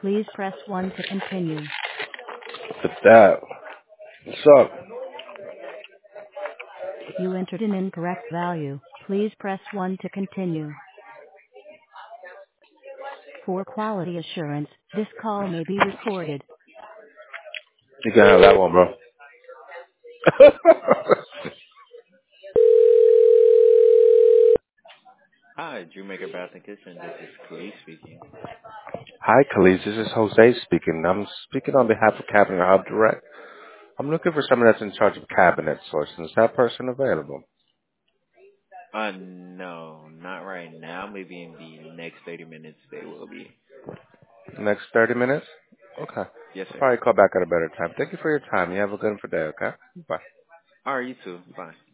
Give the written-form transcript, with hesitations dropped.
Please press 1 to continue. But that. What's up? You entered an incorrect value. Please press 1 to continue. For quality assurance, this call may be recorded. You can have that one, bro. Hi, Drewmaker Bath and Kitchen. This is Khalid speaking. Hi, Khalees. This is Jose speaking. I'm speaking on behalf of Cabinet Hub Direct. I'm looking for someone that's in charge of cabinet sourcing. Is that person available? No, not right now. Maybe in the next 30 minutes they will be. Next 30 minutes? Okay. Yes, I'll sir. probably call back at a better time. Thank you for your time. You have a good day, okay? Bye. All right, you too. Bye.